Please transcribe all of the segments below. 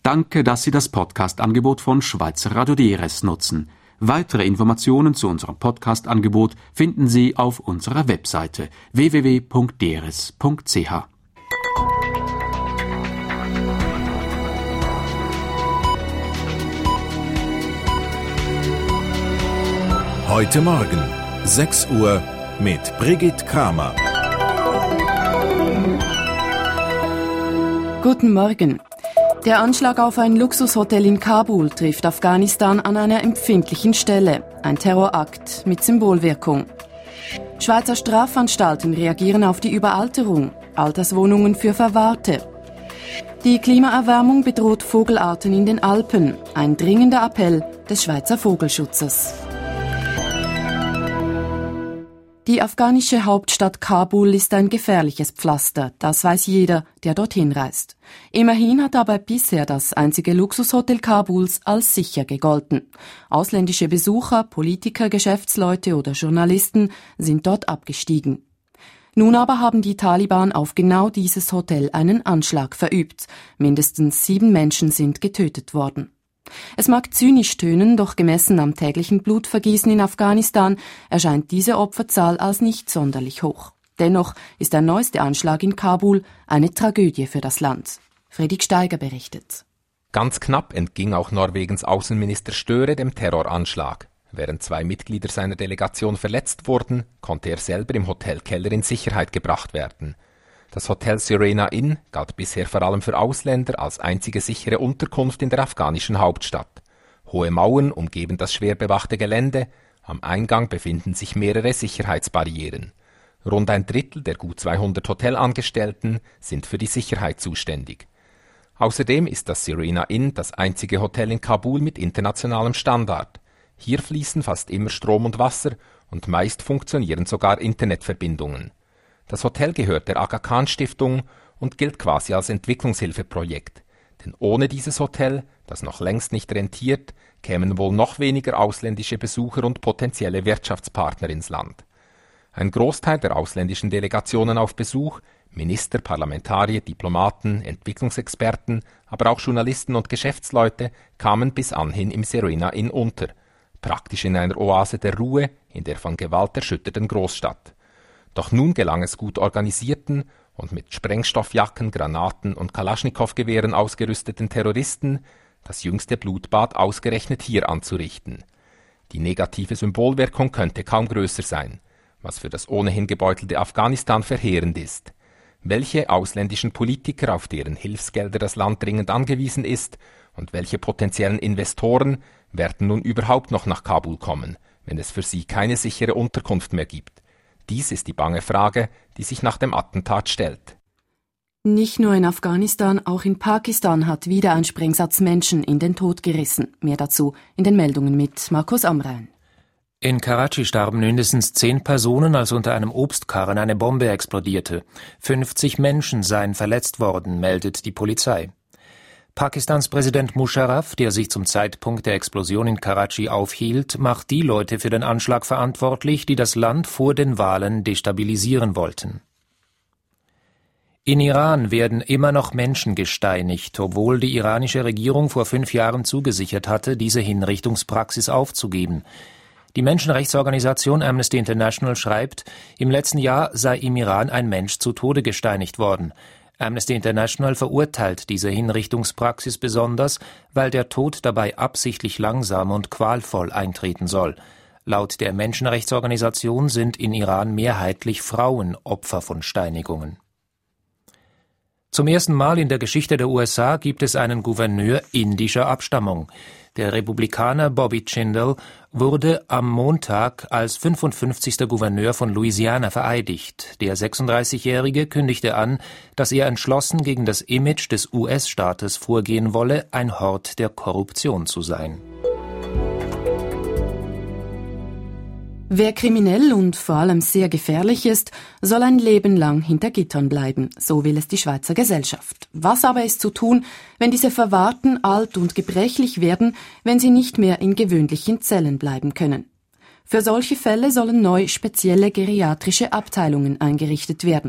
Danke, dass Sie das Podcast-Angebot von Schweizer Radio DRS nutzen. Weitere Informationen zu unserem Podcast-Angebot finden Sie auf unserer Webseite www.drs.ch. Heute Morgen, 6 Uhr, mit Brigitte Kramer. Guten Morgen. Der Anschlag auf ein Luxushotel in Kabul trifft Afghanistan an einer empfindlichen Stelle. Ein Terrorakt mit Symbolwirkung. Schweizer Strafanstalten reagieren auf die Überalterung. Alterswohnungen für Verwahrte. Die Klimaerwärmung bedroht Vogelarten in den Alpen. Ein dringender Appell des Schweizer Vogelschutzes. Die afghanische Hauptstadt Kabul ist ein gefährliches Pflaster, das weiß jeder, der dorthin reist. Immerhin hat aber bisher das einzige Luxushotel Kabuls als sicher gegolten. Ausländische Besucher, Politiker, Geschäftsleute oder Journalisten sind dort abgestiegen. Nun aber haben die Taliban auf genau dieses Hotel einen Anschlag verübt. Mindestens 7 Menschen sind getötet worden. Es mag zynisch tönen, doch gemessen am täglichen Blutvergießen in Afghanistan erscheint diese Opferzahl als nicht sonderlich hoch. Dennoch ist der neueste Anschlag in Kabul eine Tragödie für das Land. Fredrik Steiger berichtet. Ganz knapp entging auch Norwegens Außenminister Støre dem Terroranschlag. Während 2 Mitglieder seiner Delegation verletzt wurden, konnte er selber im Hotelkeller in Sicherheit gebracht werden. Das Hotel Serena Inn galt bisher vor allem für Ausländer als einzige sichere Unterkunft in der afghanischen Hauptstadt. Hohe Mauern umgeben das schwer bewachte Gelände, am Eingang befinden sich mehrere Sicherheitsbarrieren. Rund ein Drittel der gut 200 Hotelangestellten sind für die Sicherheit zuständig. Außerdem ist das Serena Inn das einzige Hotel in Kabul mit internationalem Standard. Hier fließen fast immer Strom und Wasser und meist funktionieren sogar Internetverbindungen. Das Hotel gehört der Aga Khan Stiftung und gilt quasi als Entwicklungshilfeprojekt. Denn ohne dieses Hotel, das noch längst nicht rentiert, kämen wohl noch weniger ausländische Besucher und potenzielle Wirtschaftspartner ins Land. Ein Großteil der ausländischen Delegationen auf Besuch, Minister, Parlamentarier, Diplomaten, Entwicklungsexperten, aber auch Journalisten und Geschäftsleute kamen bis anhin im Serena Inn unter, praktisch in einer Oase der Ruhe in der von Gewalt erschütterten Großstadt. Doch nun gelang es gut organisierten und mit Sprengstoffjacken, Granaten und Kalaschnikow-Gewehren ausgerüsteten Terroristen, das jüngste Blutbad ausgerechnet hier anzurichten. Die negative Symbolwirkung könnte kaum größer sein, was für das ohnehin gebeutelte Afghanistan verheerend ist. Welche ausländischen Politiker, auf deren Hilfsgelder das Land dringend angewiesen ist, und welche potenziellen Investoren werden nun überhaupt noch nach Kabul kommen, wenn es für sie keine sichere Unterkunft mehr gibt? Dies ist die bange Frage, die sich nach dem Attentat stellt. Nicht nur in Afghanistan, auch in Pakistan hat wieder ein Sprengsatz Menschen in den Tod gerissen. Mehr dazu in den Meldungen mit Markus Amrein. In Karachi starben mindestens 10 Personen, als unter einem Obstkarren eine Bombe explodierte. 50 Menschen seien verletzt worden, meldet die Polizei. Pakistans Präsident Musharraf, der sich zum Zeitpunkt der Explosion in Karachi aufhielt, macht die Leute für den Anschlag verantwortlich, die das Land vor den Wahlen destabilisieren wollten. In Iran werden immer noch Menschen gesteinigt, obwohl die iranische Regierung vor 5 Jahren zugesichert hatte, diese Hinrichtungspraxis aufzugeben. Die Menschenrechtsorganisation Amnesty International schreibt, im letzten Jahr sei im Iran ein Mensch zu Tode gesteinigt worden. Amnesty International verurteilt diese Hinrichtungspraxis besonders, weil der Tod dabei absichtlich langsam und qualvoll eintreten soll. Laut der Menschenrechtsorganisation sind in Iran mehrheitlich Frauen Opfer von Steinigungen. Zum ersten Mal in der Geschichte der USA gibt es einen Gouverneur indischer Abstammung. Der Republikaner Bobby Jindal wurde am Montag als 55. Gouverneur von Louisiana vereidigt. Der 36-Jährige kündigte an, dass er entschlossen gegen das Image des US-Staates vorgehen wolle, ein Hort der Korruption zu sein. Wer kriminell und vor allem sehr gefährlich ist, soll ein Leben lang hinter Gittern bleiben, so will es die Schweizer Gesellschaft. Was aber ist zu tun, wenn diese Verwahrten alt und gebrechlich werden, wenn sie nicht mehr in gewöhnlichen Zellen bleiben können? Für solche Fälle sollen neu spezielle geriatrische Abteilungen eingerichtet werden.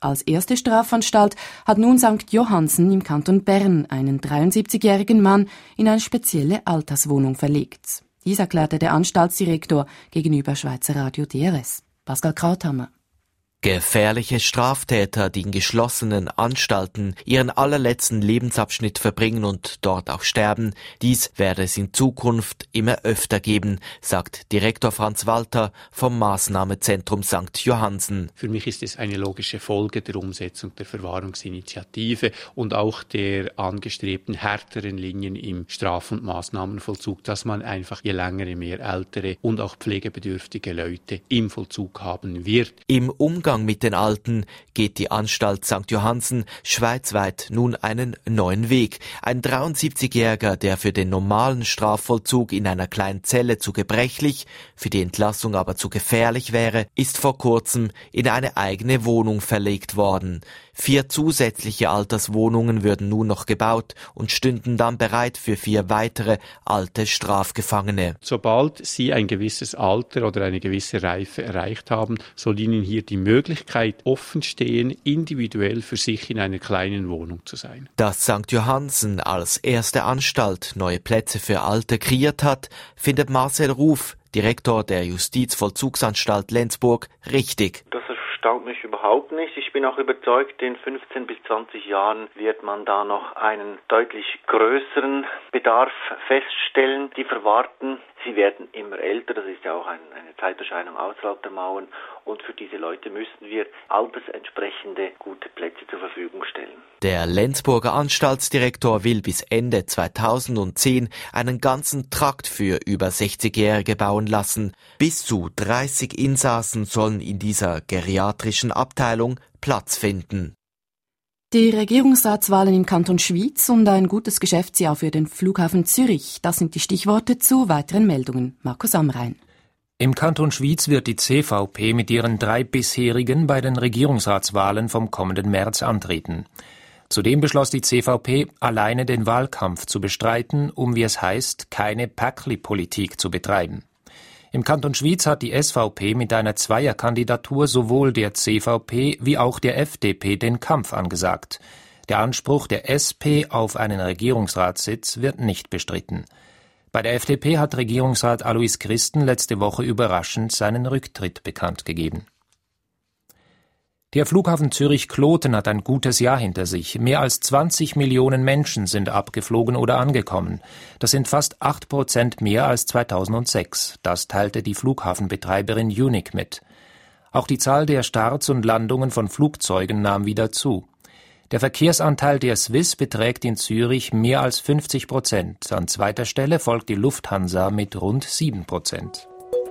Als erste Strafanstalt hat nun St. Johannsen im Kanton Bern einen 73-jährigen Mann in eine spezielle Alterswohnung verlegt. Dies erklärte der Anstaltsdirektor gegenüber Schweizer Radio DRS. Pascal Krauthammer. Gefährliche Straftäter, die in geschlossenen Anstalten ihren allerletzten Lebensabschnitt verbringen und dort auch sterben, dies werde es in Zukunft immer öfter geben, sagt Direktor Franz Walter vom Maßnahmezentrum St. Johannsen. Für mich ist es eine logische Folge der Umsetzung der Verwahrungsinitiative und auch der angestrebten härteren Linien im Straf- und Maßnahmenvollzug, dass man einfach je länger, je mehr ältere und auch pflegebedürftige Leute im Vollzug haben wird. Im Umgang mit den Alten geht die Anstalt St. Johannsen schweizweit nun einen neuen Weg. Ein 73-Jähriger, der für den normalen Strafvollzug in einer kleinen Zelle zu gebrechlich, für die Entlassung aber zu gefährlich wäre, ist vor kurzem in eine eigene Wohnung verlegt worden. 4 zusätzliche Alterswohnungen würden nun noch gebaut und stünden dann bereit für 4 weitere alte Strafgefangene. Sobald sie ein gewisses Alter oder eine gewisse Reife erreicht haben, soll ihnen hier die Möglichkeit offen stehen, individuell für sich in einer kleinen Wohnung zu sein. Dass St. Johannsen als erste Anstalt neue Plätze für Alte kreiert hat, findet Marcel Ruf, Direktor der Justizvollzugsanstalt Lenzburg, richtig. Das erstaunt mich überhaupt nicht. Ich bin auch überzeugt, in 15 bis 20 Jahren wird man da noch einen deutlich größeren Bedarf feststellen. Die Verwahrten, sie werden immer älter, das ist ja auch eine Zeiterscheinung außerhalb der Mauern. Und für diese Leute müssen wir altersentsprechende gute Plätze zur Verfügung stellen. Der Lenzburger Anstaltsdirektor will bis Ende 2010 einen ganzen Trakt für über 60-Jährige bauen lassen. Bis zu 30 Insassen sollen in dieser geriatrischen Abteilung Platz finden. Die Regierungsratswahlen im Kanton Schwyz und ein gutes Geschäftsjahr für den Flughafen Zürich, das sind die Stichworte zu weiteren Meldungen. Markus Amrein. Im Kanton Schwyz wird die CVP mit ihren 3 bisherigen bei den Regierungsratswahlen vom kommenden März antreten. Zudem beschloss die CVP, alleine den Wahlkampf zu bestreiten, um, wie es heißt, keine Päckli-Politik zu betreiben. Im Kanton Schwyz hat die SVP mit einer Zweierkandidatur sowohl der CVP wie auch der FDP den Kampf angesagt. Der Anspruch der SP auf einen Regierungsratssitz wird nicht bestritten. Bei der FDP hat Regierungsrat Alois Christen letzte Woche überraschend seinen Rücktritt bekannt gegeben. Der Flughafen Zürich-Kloten hat ein gutes Jahr hinter sich. Mehr als 20 Millionen Menschen sind abgeflogen oder angekommen. Das sind fast 8% mehr als 2006. Das teilte die Flughafenbetreiberin Unic mit. Auch die Zahl der Starts und Landungen von Flugzeugen nahm wieder zu. Der Verkehrsanteil der Swiss beträgt in Zürich mehr als 50%. An zweiter Stelle folgt die Lufthansa mit rund 7%.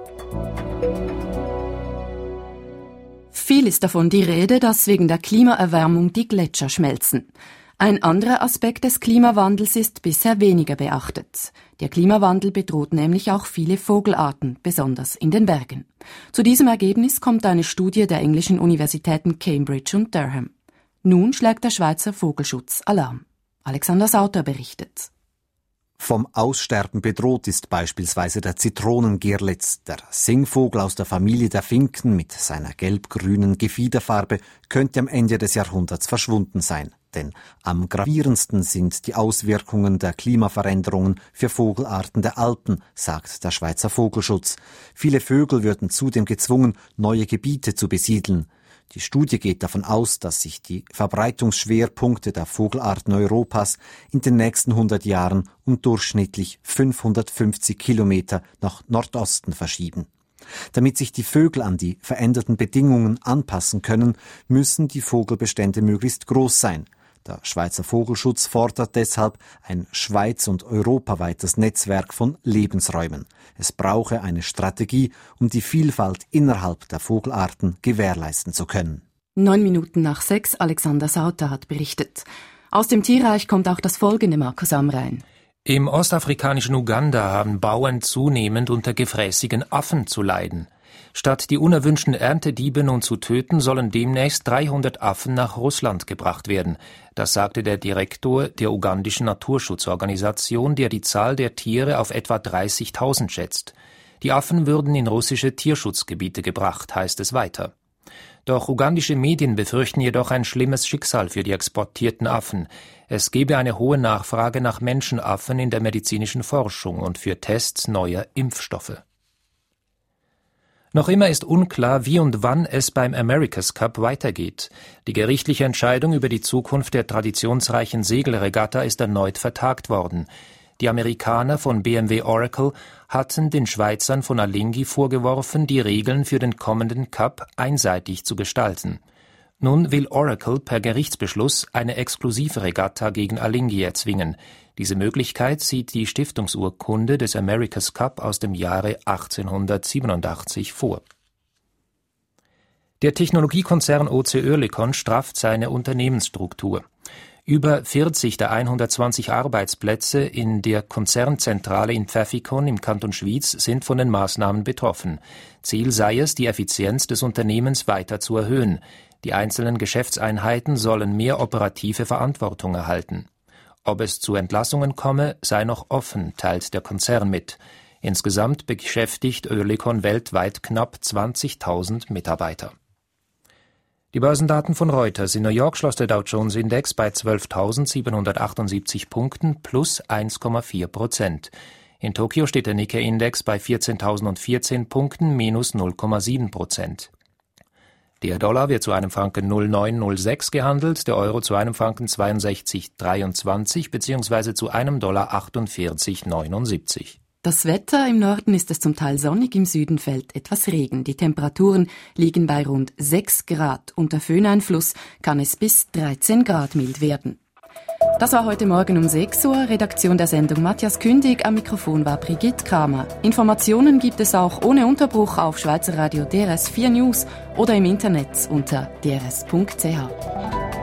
Viel ist davon die Rede, dass wegen der Klimaerwärmung die Gletscher schmelzen. Ein anderer Aspekt des Klimawandels ist bisher weniger beachtet. Der Klimawandel bedroht nämlich auch viele Vogelarten, besonders in den Bergen. Zu diesem Ergebnis kommt eine Studie der englischen Universitäten Cambridge und Durham. Nun schlägt der Schweizer Vogelschutz Alarm. Alexander Sauter berichtet. Vom Aussterben bedroht ist beispielsweise der Zitronengirlitz, der Singvogel aus der Familie der Finken mit seiner gelb-grünen Gefiederfarbe könnte am Ende des Jahrhunderts verschwunden sein. Denn am gravierendsten sind die Auswirkungen der Klimaveränderungen für Vogelarten der Alpen, sagt der Schweizer Vogelschutz. Viele Vögel würden zudem gezwungen, neue Gebiete zu besiedeln. Die Studie geht davon aus, dass sich die Verbreitungsschwerpunkte der Vogelarten Europas in den nächsten 100 Jahren um durchschnittlich 550 Kilometer nach Nordosten verschieben. Damit sich die Vögel an die veränderten Bedingungen anpassen können, müssen die Vogelbestände möglichst groß sein. Der Schweizer Vogelschutz fordert deshalb ein schweiz- und europaweites Netzwerk von Lebensräumen. Es brauche eine Strategie, um die Vielfalt innerhalb der Vogelarten gewährleisten zu können. 6:09, Alexander Sauter hat berichtet. Aus dem Tierreich kommt auch das folgende, Markus Amrein. Im ostafrikanischen Uganda haben Bauern zunehmend unter gefräßigen Affen zu leiden. Statt die unerwünschten Erntediebe nun zu töten, sollen demnächst 300 Affen nach Russland gebracht werden. Das sagte der Direktor der ugandischen Naturschutzorganisation, der die Zahl der Tiere auf etwa 30.000 schätzt. Die Affen würden in russische Tierschutzgebiete gebracht, heißt es weiter. Doch ugandische Medien befürchten jedoch ein schlimmes Schicksal für die exportierten Affen. Es gebe eine hohe Nachfrage nach Menschenaffen in der medizinischen Forschung und für Tests neuer Impfstoffe. Noch immer ist unklar, wie und wann es beim America's Cup weitergeht. Die gerichtliche Entscheidung über die Zukunft der traditionsreichen Segelregatta ist erneut vertagt worden. Die Amerikaner von BMW Oracle hatten den Schweizern von Alinghi vorgeworfen, die Regeln für den kommenden Cup einseitig zu gestalten. Nun will Oracle per Gerichtsbeschluss eine exklusive Regatta gegen Alinghi erzwingen. Diese Möglichkeit sieht die Stiftungsurkunde des America's Cup aus dem Jahre 1887 vor. Der Technologiekonzern OC Oerlikon strafft seine Unternehmensstruktur. Über 40 der 120 Arbeitsplätze in der Konzernzentrale in Pfäffikon im Kanton Schwyz sind von den Maßnahmen betroffen. Ziel sei es, die Effizienz des Unternehmens weiter zu erhöhen. Die einzelnen Geschäftseinheiten sollen mehr operative Verantwortung erhalten. Ob es zu Entlassungen komme, sei noch offen, teilt der Konzern mit. Insgesamt beschäftigt Oerlikon weltweit knapp 20.000 Mitarbeiter. Die Börsendaten von Reuters. In New York schloss der Dow-Jones-Index bei 12.778 Punkten plus 1,4%. In Tokio steht der Nikkei-Index bei 14.014 Punkten minus 0,7%. Der Dollar wird zu einem Franken 0,906 gehandelt, der Euro zu einem Franken 62,23 bzw. zu einem Dollar 48,79. Das Wetter: im Norden ist es zum Teil sonnig, im Süden fällt etwas Regen. Die Temperaturen liegen bei rund 6 Grad. Unter Föhneinfluss kann es bis 13 Grad mild werden. Das war heute Morgen um 6 Uhr. Redaktion der Sendung Matthias Kündig, am Mikrofon war Brigitte Kramer. Informationen gibt es auch ohne Unterbruch auf Schweizer Radio DRS 4 News oder im Internet unter drs.ch.